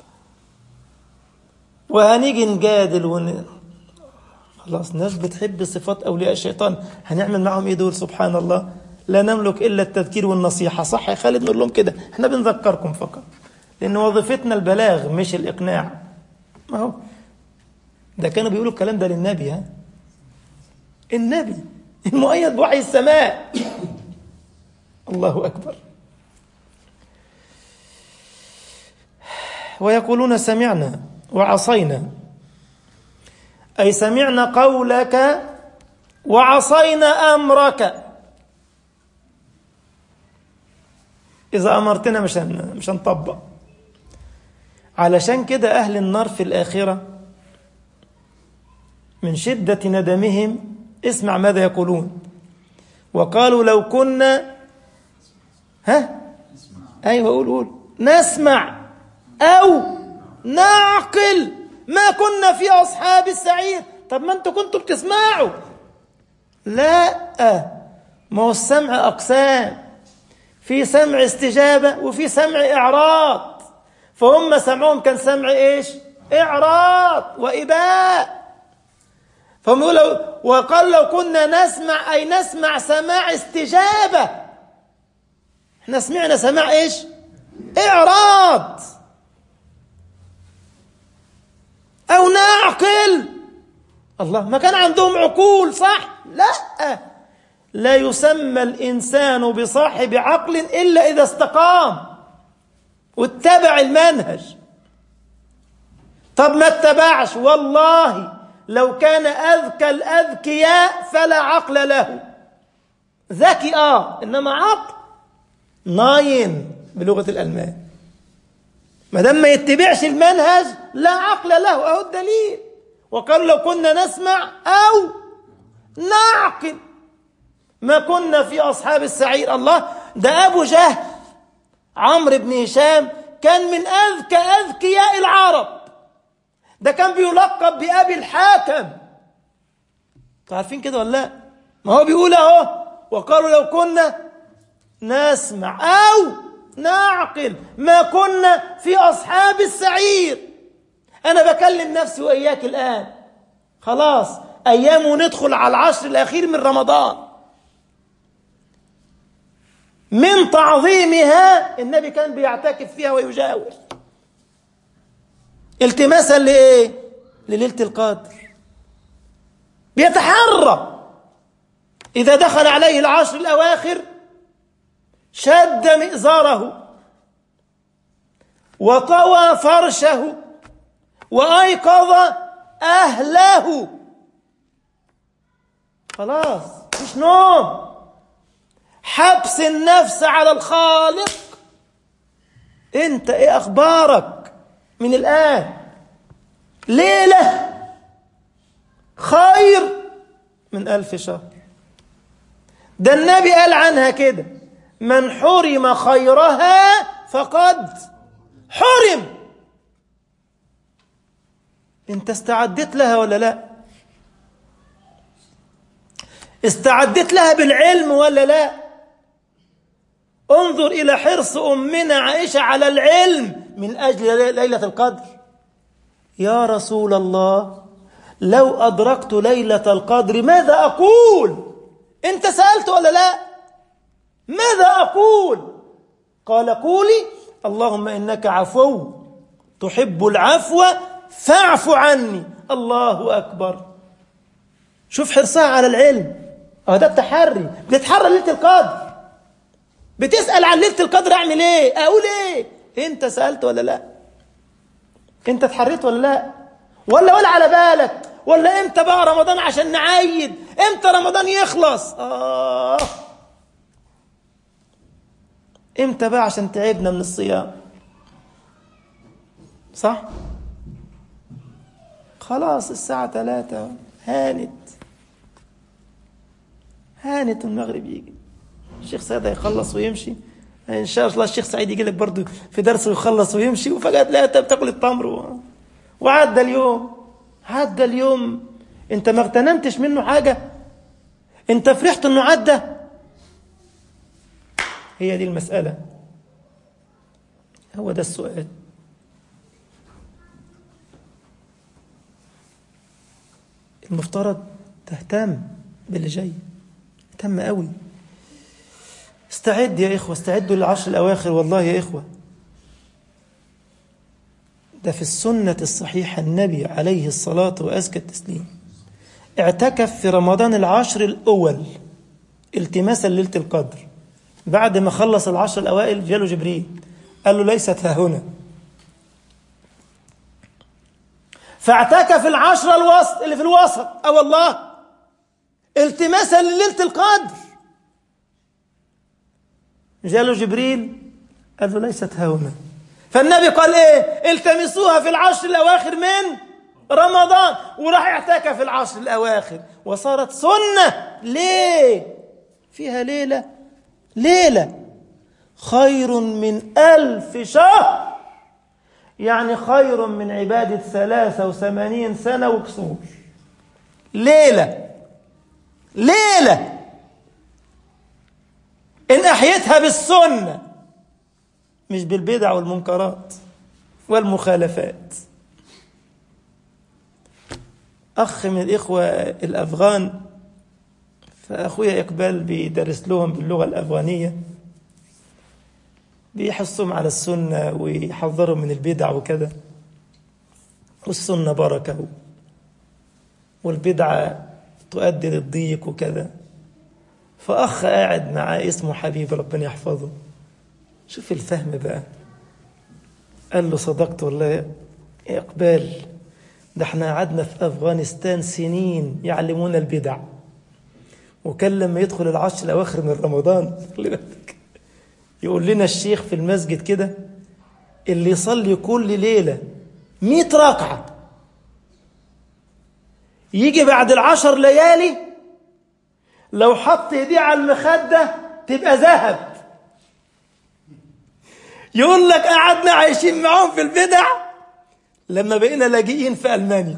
وهنيجي نجادل ون... خلاص ناس بتحب صفات أولياء الشيطان، هنعمل معهم ايه دول؟ سبحان الله، لا نملك إلا التذكير والنصيحة. صح يا خالد؟ نقول لهم كده، احنا بنذكركم فقط، لأن وظيفتنا البلاغ مش الإقناع. ما هو ده كانوا بيقولوا الكلام ده للنبي، ها؟ النبي المؤيد بوحي السماء. الله أكبر. ويقولون سمعنا وعصينا، أي سمعنا قولك وعصينا أمرك. إذا أمرتنا مش مش هنطبق. علشان كده أهل النار في الآخرة من شدة ندمهم اسمع ماذا يقولون. وقالوا لو كنا ها أيوة قول قول نسمع أو نعقل ما كنا في أصحاب السعير. طب ما أنتوا كنتوا بتسمعوا. لا، ما هو السمع أقسام، في سمع استجابة وفي سمع إعراض. فهم سمعهم كان سمع إيش؟ إعراض وإباء. فهم يقولوا وقال لو كنا نسمع أي نسمع سماع استجابة. احنا سمعنا سماع ايش؟ إعراض أو نعقل. الله، ما كان عندهم عقول صح؟ لا، لا يسمى الإنسان بصاحب عقل إلا إذا استقام واتبع المنهج. طب ما اتبعش، والله لو كان أذكى الأذكياء فلا عقل له. ذكي آه، إنما عقل ناين بلغة الألمان. ما دام ما يتبعش المنهج لا عقل له. أهو الدليل. وقالوا لو كنا نسمع أو نعقل ما كنا في أصحاب السعير. الله، ده أبو جهل عمرو بن هشام كان من أذكى أذكياء العرب. ده كان بيلقب بأبي الحاكم. عارفين كده ولا لا؟ ما هو بيقول اهو وقالوا لو كنا نسمع أو نعقل ما كنا في أصحاب السعير. أنا بكلم نفسي وإياك الآن، خلاص أيام وندخل على العشر الأخير من رمضان. من تعظيمها النبي كان بيعتكف فيها ويجاور التماسا لإيه؟ لليلة القدر. بيتحرى إذا دخل عليه العشر الأواخر شد مئزره وطوى فرشه وأيقظ أهله. خلاص مش نوم، حبس النفس على الخالق. انت ايه اخبارك من الآن؟ ليلة خير من ألف شهر. ده النبي قال عنها كده من حرم خيرها فقد حرم. انت استعدت لها ولا لا؟ استعدت لها بالعلم ولا لا؟ انظر إلى حرص أمنا عائشة على العلم من أجل ليلة القدر. يا رسول الله، لو أدركت ليلة القدر ماذا أقول؟ أنت سألت ولا لا؟ ماذا أقول؟ قال قولي اللهم إنك عفو تحب العفو فاعف عني. الله أكبر. شوف حرصها على العلم. اه ده التحري. بتتحرى ليلة القدر، بتسأل عن ليلة القدر أعمل إيه؟ أقول إيه؟ أنت سألت ولا لا؟ أنت اتحريت ولا لا؟ ولا ولا على بالك؟ ولا إمتى بقى رمضان عشان نعيد؟ إمتى رمضان يخلص؟ آه إمتى بقى عشان تعبنا من الصيام؟ صح؟ خلاص الساعة ثلاثة هانت هانت المغرب يجي، الشيخ سعيد هيخلص ويمشي إن شاء الله. الشيخ سعيد يجي لك برضه في درس ويخلص ويمشي، وفجأة لا أنت بتاكل التمر و... وعدى اليوم عدى اليوم أنت ما اغتنمتش منه حاجة، أنت فرحت إنه عدى. هي دي المسألة، هو ده السؤال. المفترض تهتم باللي جاي، تهتم قوي. استعد يا إخوة، استعدوا للعشر الأواخر. والله يا إخوة ده في السنة الصحيحة النبي عليه الصلاة وأزكى التسليم اعتكف في رمضان العشر الأول التماسا ليلة القدر. بعد ما خلص العشر الأوائل جاله جبريل قال له ليست ها هنا، فاعتكف العشر الوسط اللي في الوسط أو والله التماسا لليلة القدر. جاله جبريل قال له ليست ها هنا، فالنبي قال ايه؟ التمسوها في العشر الأواخر من رمضان، وراح اعتكف في العشر الأواخر وصارت سنة. ليه؟ فيها ليلة ليلة خير من ألف شهر، يعني خير من عبادة ثلاثة وثمانين سنة وكسور. ليلة ليلة إن أحيتها بالسنة مش بالبدع والمنكرات والمخالفات. أخ من الإخوة الأفغان، فأخويا إقبال بيدرس لهم باللغة الأفغانية، بيحصهم على السنة ويحذرهم من البدع وكذا، والسنة بركة والبدعة تؤدي للضيق وكذا. فأخ قاعد معاه اسمه حبيب ربنا يحفظه، شوف الفهم بقى، قال له صدقت والله يا إقبال، ده احنا قعدنا في أفغانستان سنين يعلمونا البدع، وكان لما يدخل العشر الأواخر من رمضان يقول لنا الشيخ في المسجد كده، اللي يصلي كل ليلة مئة ركعة يجي بعد العشر ليالي لو حط ايديه على المخدة تبقى ذهب. يقول لك قعدنا عايشين معاهم في البدع لما بقينا لاجئين في ألمانيا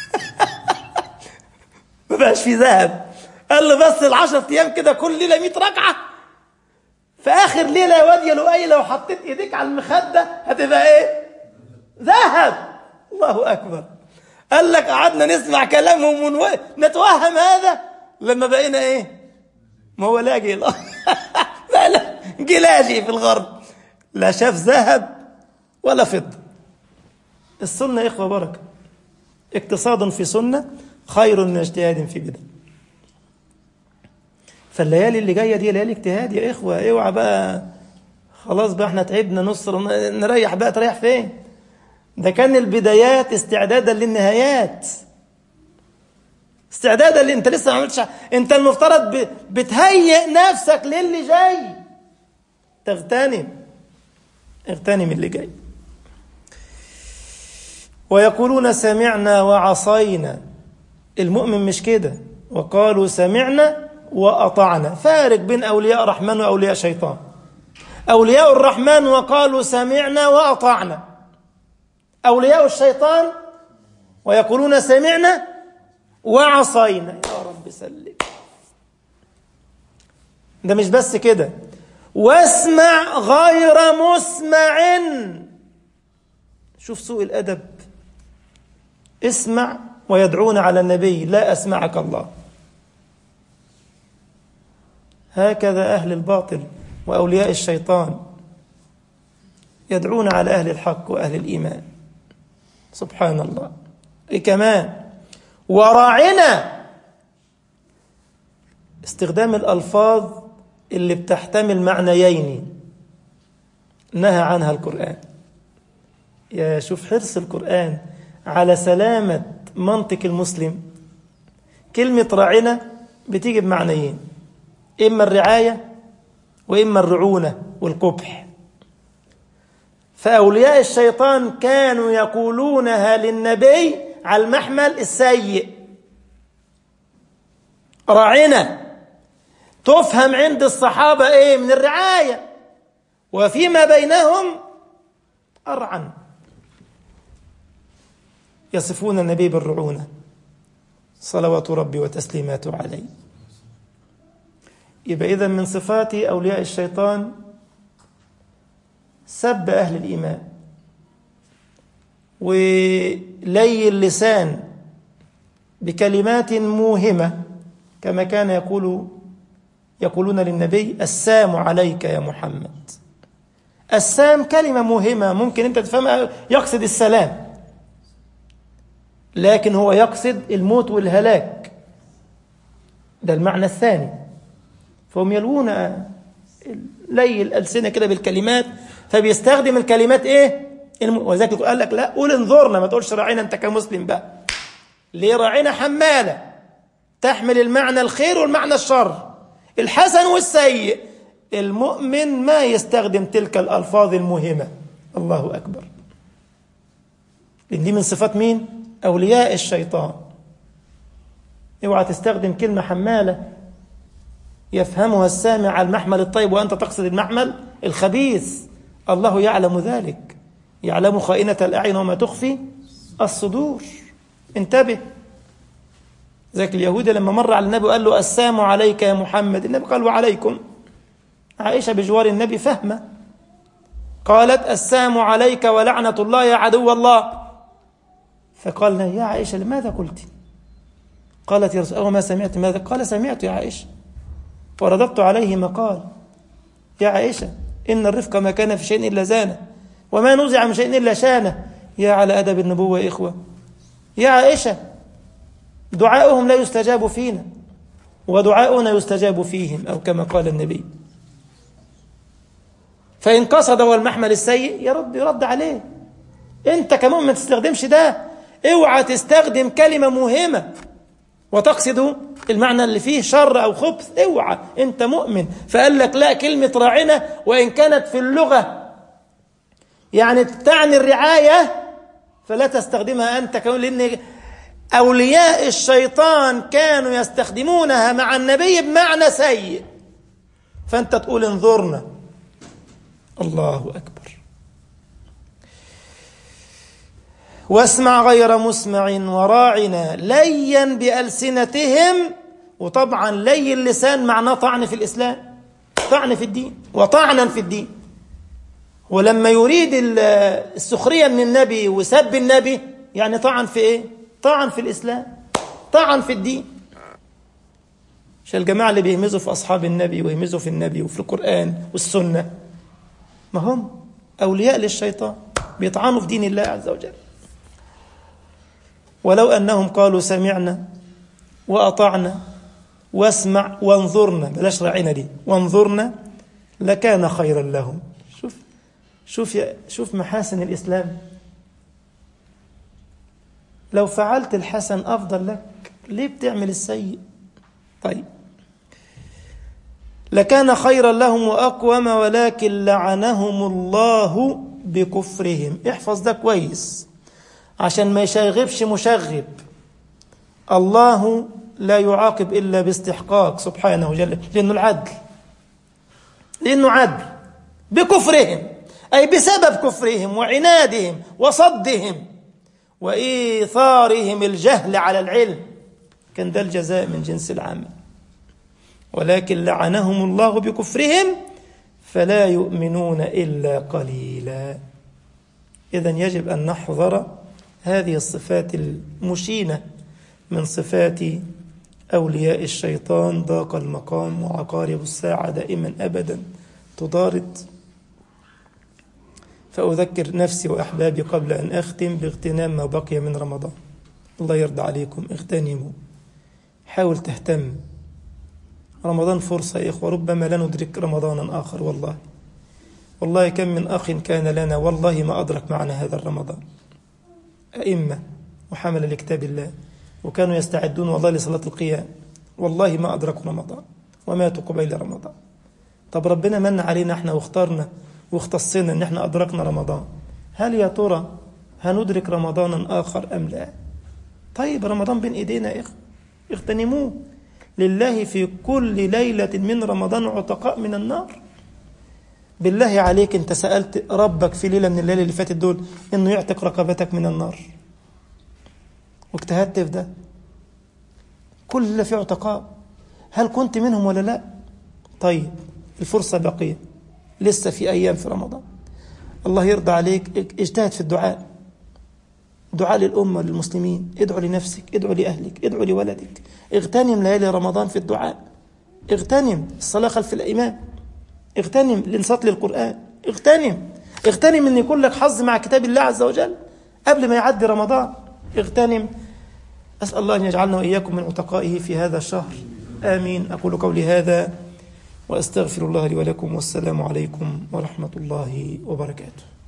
ما بقاش في ذهب. قال له بس العشر ايام كده كل ليلة مئة ركعة، في آخر ليلة يا واد يا لؤي لو حطيت ايديك على المخدة هتبقى ايه؟ ذهب. الله أكبر. قال لك قعدنا نسمع كلامهم ونتوهم هذا لما بقينا ايه؟ ما هو لاجئ لا لا جلاجي في الغرب، لا شاف ذهب ولا فضة. السنة يا إخوة بركة، اقتصاد في سنة خير من اجتهاد في بدع. فالليالي اللي جاية دي ليالي اجتهاد يا إخوة، اوعى بقى خلاص بقى احنا تعبنا نص نريح بقى. تريح فين؟ ده كان البدايات استعدادا للنهايات، استعدادا اللي انت لسه ما عملتش. انت المفترض بتهيئ نفسك للي جاي، تغتنم اغتنم اللي جاي. ويقولون سمعنا وعصينا، المؤمن مش كده، وقالوا سمعنا وأطعنا. فارق بين أولياء الرحمن وأولياء الشيطان. أولياء الرحمن وقالوا سمعنا وأطعنا، أولياء الشيطان ويقولون سمعنا وعصينا. يا رب سلم. ده مش بس كده، واسمع غير مسمع. شوف سوء الأدب، اسمع ويدعون على النبي لا أسمعك الله. هكذا أهل الباطل وأولياء الشيطان يدعون على أهل الحق وأهل الإيمان. سبحان الله. إيه كمان؟ وراعنا، استخدام الألفاظ اللي بتحتمل معنيين نهى عنها القرآن. يا شوف حرص القرآن على سلامة منطق المسلم. كلمة راعنا بتيجي بمعنيين، إما الرعاية وإما الرعونة والقبح. فأولياء الشيطان كانوا يقولونها للنبي على المحمل السيء، راعنا، تفهم عند الصحابة إيه؟ من الرعاية، وفيما بينهم أرعن. يصفون النبي بالرعونة صلوات ربي وتسليماته عليه. يبقى إذن من صفات أولياء الشيطان سب أهل الإيمان ولي اللسان بكلمات موهمة، كما كان يقول يقولون للنبي السام عليك يا محمد. السام كلمة موهمة ممكن أنت تفهمها، يقصد السلام، لكن هو يقصد الموت والهلاك، ده المعنى الثاني. فهم يلوون لي الألسنة كده بالكلمات، فبيستخدم الكلمات إيه؟ وذلك قال لك لا قول انظرنا، ما تقولش راعينا أنت كمسلم بقى. ليه؟ راعينا حمالة تحمل المعنى الخير والمعنى الشر، الحسن والسيء. المؤمن ما يستخدم تلك الألفاظ المهمة. الله أكبر. لأن دي من صفات مين؟ أولياء الشيطان. اوعى تستخدم كلمة حمالة يفهمها السامع على المحمل الطيب وأنت تقصد المحمل الخبيث. الله يعلم ذلك، يعلم خائنة الأعين وما تخفي الصدور. انتبه. ذاك اليهودي لما مر على النبي وقال له السلام عليك يا محمد، النبي قال وعليكم. عائشة بجوار النبي فهمة، قالت السلام عليك ولعنة الله يا عدو الله. فقال يا عائشة لماذا قلت؟ قالت يا رسول الله ما سمعت ماذا؟ قال سمعت يا عائشة ورددت عليه ما قال. يا عائشة إن الرفق ما كان في شيء إلا زانه وما نزع من شيء إلا شانه. يا على أدب النبوة يا إخوة. يا عائشة دعاؤهم لا يستجاب فينا ودعاؤنا يستجاب فيهم، أو كما قال النبي. فإن قصد والمحمل السيء يرد يرد عليه. أنت كمان ما تستخدمش ده، اوعى تستخدم كلمة مهمة وتقصد المعنى اللي فيه شر أو خبث، اوعى، أنت مؤمن. فقال لك لا، كلمة راعنا وإن كانت في اللغة يعني تعني الرعاية فلا تستخدمها أنت كمان، لأن أولياء الشيطان كانوا يستخدمونها مع النبي بمعنى سيء، فأنت تقول انظرنا. الله أكبر. واسمع غير مسمع وراعنا ليا بألسنتهم. وطبعا لي اللسان معناه طعن في الإسلام، طعن في الدين وطعنا في الدين. ولما يريد السخرية من النبي وسب النبي يعني طعن في إيه؟ طعن في الإسلام، طعن في الدين. مش الجماعة اللي بيهمزوا في أصحاب النبي ويهمزوا في النبي وفي القرآن والسنة، ما هم أولياء للشيطان بيطعنوا في دين الله عز وجل. ولو أنهم قالوا سمعنا وأطعنا واسمع وانظرنا، بلاش راعينا دي، وانظرنا لكان خيرا لهم. شوف شوف شوف محاسن الإسلام. لو فعلت الحسن أفضل لك، ليه بتعمل السيء؟ طيب، لكان خيرا لهم وأقوم ولكن لعنهم الله بكفرهم. احفظ ده كويس عشان ما يشغبش مشغب. الله لا يعاقب إلا باستحقاق سبحانه وجل، لأنه العدل، لأنه عدل. بكفرهم أي بسبب كفرهم وعنادهم وصدهم وإيثارهم الجهل على العلم، كان ده الجزاء من جنس العمل. ولكن لعنهم الله بكفرهم فلا يؤمنون إلا قليلا. إذن يجب أن نحذر هذه الصفات المشينة من صفات أولياء الشيطان. ضاق المقام وعقارب الساعة دائما أبدا تضارد. فأذكر نفسي وأحبابي قبل أن أختم باغتنام ما بقي من رمضان. الله يرضى عليكم، اغتنموا، حاول تهتم. رمضان فرصة يا إخوة، ربما لا ندرك رمضانا آخر. والله والله كم من أخ كان لنا والله ما أدرك معنا هذا الرمضان، أئمة وحمل لكتاب الله، وكانوا يستعدون والله لصلاة القيام، والله ما أدركوا رمضان وماتوا قبيل رمضان. طب ربنا من علينا احنا واختارنا واختصنا ان احنا أدركنا رمضان، هل يا ترى هندرك رمضانا آخر أم لا؟ طيب رمضان بين إيدينا يا إخوة، اغتنموه. لله في كل ليلة من رمضان عتقاء من النار. بالله عليك انت سألت ربك في ليلة من الليلة اللي فاتت دول انه يعتق رقبتك من النار واجتهدت في ده؟ كل اللي في عتقاء، هل كنت منهم ولا لا؟ طيب الفرصة بقية، لسه في أيام في رمضان. الله يرضى عليك، اجتهد في الدعاء، دعاء للأمة للمسلمين، ادعو لنفسك، ادعو لأهلك، ادعو لولدك. اغتنم ليالي رمضان في الدعاء، اغتنم الصلاة خلف الإمام، اغتنم الانصات للقرآن، اغتنم اغتنم ان يكون لك حظ مع كتاب الله عز وجل قبل ما يعدي رمضان. اغتنم. أسأل الله أن يجعلنا وإياكم من عتقائه في هذا الشهر، آمين. أقول قولي هذا وأستغفر الله لي ولكم، والسلام عليكم ورحمة الله وبركاته.